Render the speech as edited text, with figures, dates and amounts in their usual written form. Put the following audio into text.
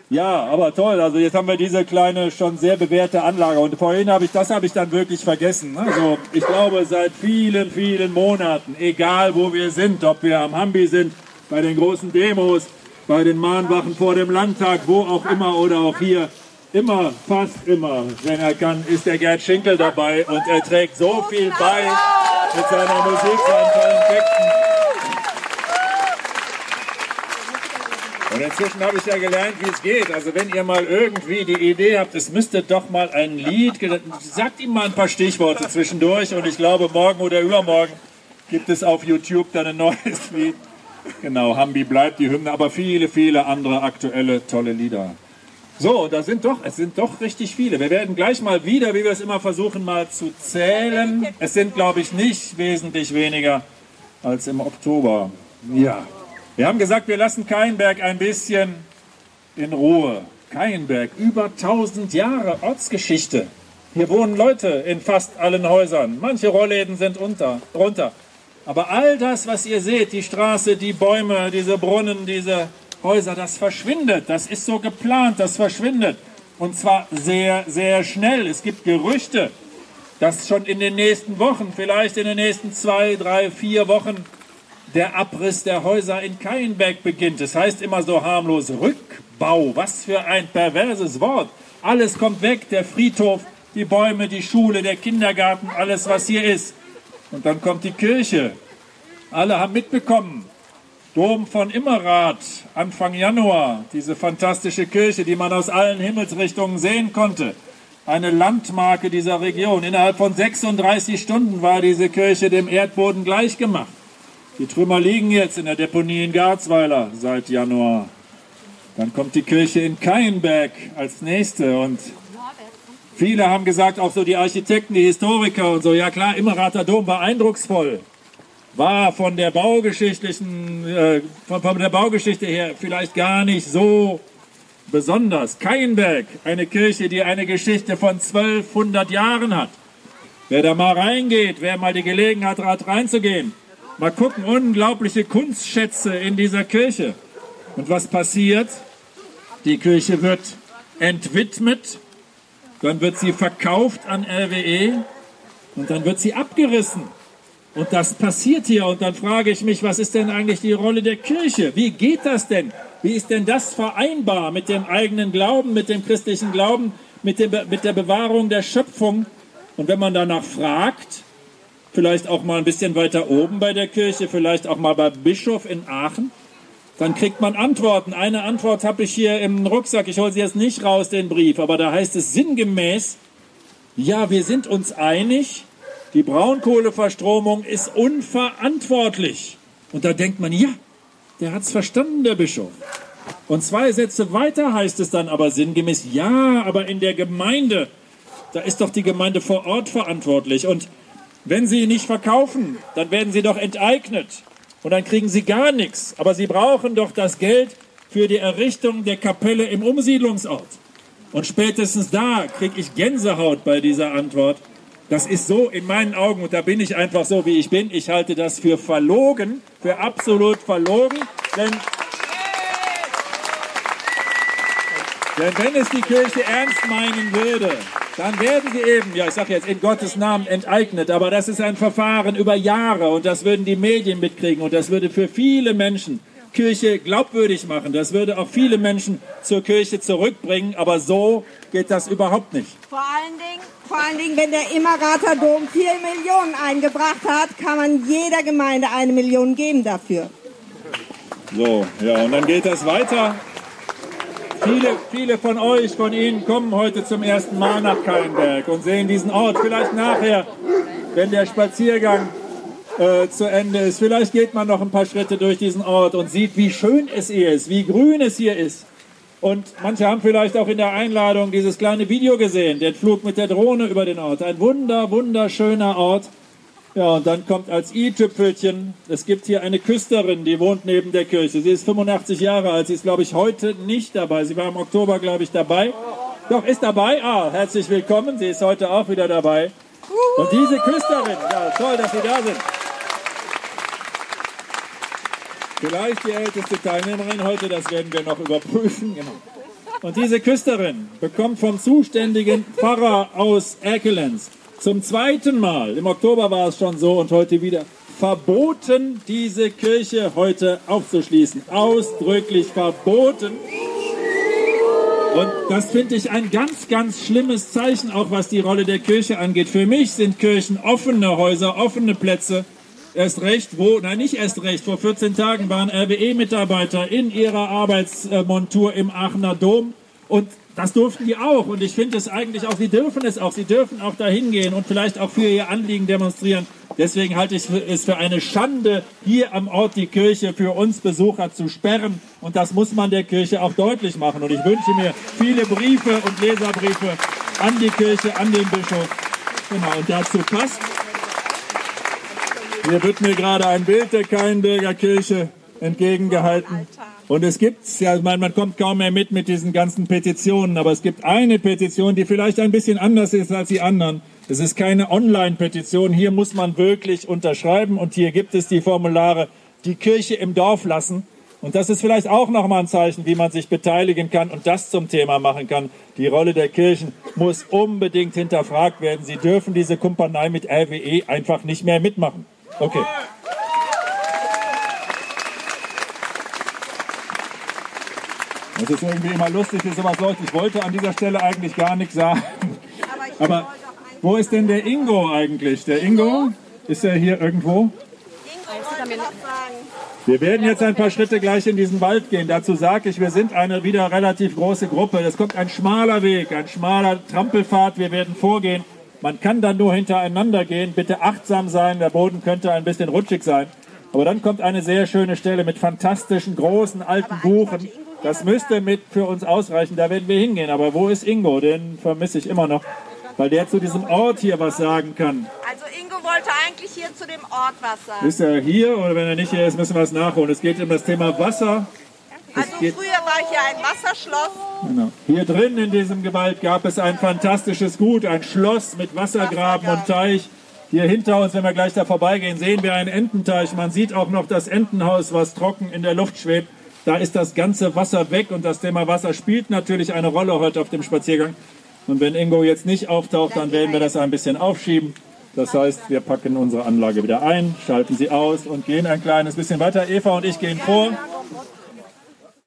Ja, aber toll. Also jetzt haben wir diese kleine, schon sehr bewährte Anlage. Und vorhin habe ich dann wirklich vergessen. Also ich glaube, seit vielen, vielen Monaten, egal wo wir sind, ob wir am Hambi sind, bei den großen Demos, bei den Mahnwachen vor dem Landtag, wo auch immer oder auch hier, immer, fast immer, wenn er kann, ist der Gerd Schinkel dabei und er trägt so viel bei mit seiner Musik, seinen tollen Texten. Und inzwischen habe ich ja gelernt, wie es geht. Also wenn ihr mal irgendwie die Idee habt, es müsste doch mal ein Lied, sagt ihm mal ein paar Stichworte zwischendurch und ich glaube, morgen oder übermorgen gibt es auf YouTube dann ein neues Lied. Genau, Hambi bleibt die Hymne, aber viele, viele andere aktuelle, tolle Lieder. So, es sind doch richtig viele. Wir werden gleich mal wieder, wie wir es immer versuchen, mal zu zählen. Es sind, glaube ich, nicht wesentlich weniger als im Oktober. Ja. Wir haben gesagt, wir lassen Cayenberg ein bisschen in Ruhe. Cayenberg, über 1000 Jahre Ortsgeschichte. Hier wohnen Leute in fast allen Häusern. Manche Rollläden sind runter. Aber all das, was ihr seht, die Straße, die Bäume, diese Brunnen, diese Häuser, das verschwindet. Das ist so geplant, das verschwindet. Und zwar sehr, sehr schnell. Es gibt Gerüchte, dass schon in den nächsten Wochen, vielleicht in den nächsten 2, 3, 4 Wochen, der Abriss der Häuser in Cayenberg beginnt. Das heißt immer so harmlos Rückbau. Was für ein perverses Wort. Alles kommt weg, der Friedhof, die Bäume, die Schule, der Kindergarten, alles was hier ist. Und dann kommt die Kirche. Alle haben mitbekommen. Dom von Immerath, Anfang Januar. Diese fantastische Kirche, die man aus allen Himmelsrichtungen sehen konnte. Eine Landmarke dieser Region. Innerhalb von 36 Stunden war diese Kirche dem Erdboden gleichgemacht. Die Trümmer liegen jetzt in der Deponie in Garzweiler seit Januar. Dann kommt die Kirche in Cayenberg als nächste. Und viele haben gesagt, auch so die Architekten, die Historiker und so, ja klar, Immerather Dom war eindrucksvoll. War von der Baugeschichte her vielleicht gar nicht so besonders. Cayenberg, eine Kirche, die eine Geschichte von 1200 Jahren hat. Wer da mal reingeht, wer mal die Gelegenheit hat, reinzugehen, mal gucken, unglaubliche Kunstschätze in dieser Kirche. Und was passiert? Die Kirche wird entwidmet, dann wird sie verkauft an RWE und dann wird sie abgerissen. Und das passiert hier. Und dann frage ich mich, was ist denn eigentlich die Rolle der Kirche? Wie geht das denn? Wie ist denn das vereinbar mit dem eigenen Glauben, mit dem christlichen Glauben, mit der Bewahrung der Schöpfung? Und wenn man danach fragt, vielleicht auch mal ein bisschen weiter oben bei der Kirche, vielleicht auch mal beim Bischof in Aachen, dann kriegt man Antworten. Eine Antwort habe ich hier im Rucksack, ich hole sie jetzt nicht raus, den Brief, aber da heißt es sinngemäß, ja, wir sind uns einig, die Braunkohleverstromung ist unverantwortlich. Und da denkt man, ja, der hat's verstanden, der Bischof. Und 2 Sätze weiter heißt es dann aber sinngemäß, ja, aber in der Gemeinde, da ist doch die Gemeinde vor Ort verantwortlich. Und wenn sie nicht verkaufen, dann werden sie doch enteignet. Und dann kriegen sie gar nichts. Aber sie brauchen doch das Geld für die Errichtung der Kapelle im Umsiedlungsort. Und spätestens da kriege ich Gänsehaut bei dieser Antwort. Das ist so in meinen Augen, und da bin ich einfach so, wie ich bin. Ich halte das für verlogen, für absolut verlogen. Denn wenn es die Kirche ernst meinen würde, dann werden sie eben, ja ich sage jetzt in Gottes Namen enteignet, aber das ist ein Verfahren über Jahre und das würden die Medien mitkriegen und das würde für viele Menschen Kirche glaubwürdig machen. Das würde auch viele Menschen zur Kirche zurückbringen, aber so geht das überhaupt nicht. Vor allen Dingen, wenn der Immerather Dom 4 Millionen eingebracht hat, kann man jeder Gemeinde 1 Million geben dafür. So, ja, und dann geht das weiter. Viele von euch, von Ihnen kommen heute zum ersten Mal nach Cayenberg und sehen diesen Ort. Vielleicht nachher, wenn der Spaziergang zu Ende ist. Vielleicht geht man noch ein paar Schritte durch diesen Ort und sieht, wie schön es hier ist, wie grün es hier ist. Und manche haben vielleicht auch in der Einladung dieses kleine Video gesehen, den Flug mit der Drohne über den Ort. Ein wunderschöner Ort. Ja, und dann kommt als i-Tüpfelchen, es gibt hier eine Küsterin, die wohnt neben der Kirche. Sie ist 85 Jahre alt, sie ist, glaube ich, heute nicht dabei. Sie war im Oktober, glaube ich, dabei. Doch, ist dabei. Ah, herzlich willkommen, sie ist heute auch wieder dabei. Und diese Küsterin, ja, toll, dass Sie da sind. Vielleicht die älteste Teilnehmerin heute, das werden wir noch überprüfen. Genau. Und diese Küsterin bekommt vom zuständigen Pfarrer aus Erkelenz zum zweiten Mal, im Oktober war es schon so und heute wieder, verboten, diese Kirche heute aufzuschließen. Ausdrücklich verboten. Und das finde ich ein ganz, ganz schlimmes Zeichen, auch was die Rolle der Kirche angeht. Für mich sind Kirchen offene Häuser, offene Plätze. Erst recht, nicht erst recht, vor 14 Tagen waren RWE-Mitarbeiter in ihrer Arbeitsmontur im Aachener Dom und das durften die auch. Und ich finde es eigentlich auch, sie dürfen es auch. Sie dürfen auch dahin gehen und vielleicht auch für ihr Anliegen demonstrieren. Deswegen halte ich es für eine Schande, hier am Ort die Kirche für uns Besucher zu sperren. Und das muss man der Kirche auch deutlich machen. Und ich wünsche mir viele Briefe und Leserbriefe an die Kirche, an den Bischof. Genau, und dazu passt. Hier wird mir gerade ein Bild der Keienberger Kirche entgegengehalten. Und es gibt, ja, man kommt kaum mehr mit diesen ganzen Petitionen, aber es gibt eine Petition, die vielleicht ein bisschen anders ist als die anderen. Es ist keine Online-Petition, hier muss man wirklich unterschreiben und hier gibt es die Formulare, die Kirche im Dorf lassen. Und das ist vielleicht auch nochmal ein Zeichen, wie man sich beteiligen kann und das zum Thema machen kann. Die Rolle der Kirchen muss unbedingt hinterfragt werden. Sie dürfen diese Kumpanei mit RWE einfach nicht mehr mitmachen. Okay. Das ist irgendwie immer lustig, wie sowas läuft. Ich wollte an dieser Stelle eigentlich gar nichts sagen. Aber wo ist denn der Ingo eigentlich? Der Ingo? Ist er hier irgendwo? Wir werden jetzt ein paar Schritte gleich in diesen Wald gehen. Dazu sage ich, wir sind eine wieder relativ große Gruppe. Es kommt ein schmaler Weg, ein schmaler Trampelpfad. Wir werden vorgehen. Man kann dann nur hintereinander gehen. Bitte achtsam sein. Der Boden könnte ein bisschen rutschig sein. Aber dann kommt eine sehr schöne Stelle mit fantastischen, großen, alten Buchen. Das müsste für uns ausreichen. Da werden wir hingehen. Aber wo ist Ingo? Den vermisse ich immer noch. Weil der zu diesem Ort hier was sagen kann. Also Ingo wollte eigentlich hier zu dem Ort was sagen. Ist er hier oder wenn er nicht hier ist, müssen wir es nachholen. Es geht um das Thema Wasser. Also früher war hier ein Wasserschloss. Genau. Hier drin in diesem Wald gab es ein fantastisches Gut, ein Schloss mit Wassergraben und Teich. Hier hinter uns, wenn wir gleich da vorbeigehen, sehen wir einen Ententeich. Man sieht auch noch das Entenhaus, was trocken in der Luft schwebt. Da ist das ganze Wasser weg und das Thema Wasser spielt natürlich eine Rolle heute auf dem Spaziergang. Und wenn Ingo jetzt nicht auftaucht, dann werden wir das ein bisschen aufschieben. Das heißt, wir packen unsere Anlage wieder ein, schalten sie aus und gehen ein kleines bisschen weiter. Eva und ich gehen vor.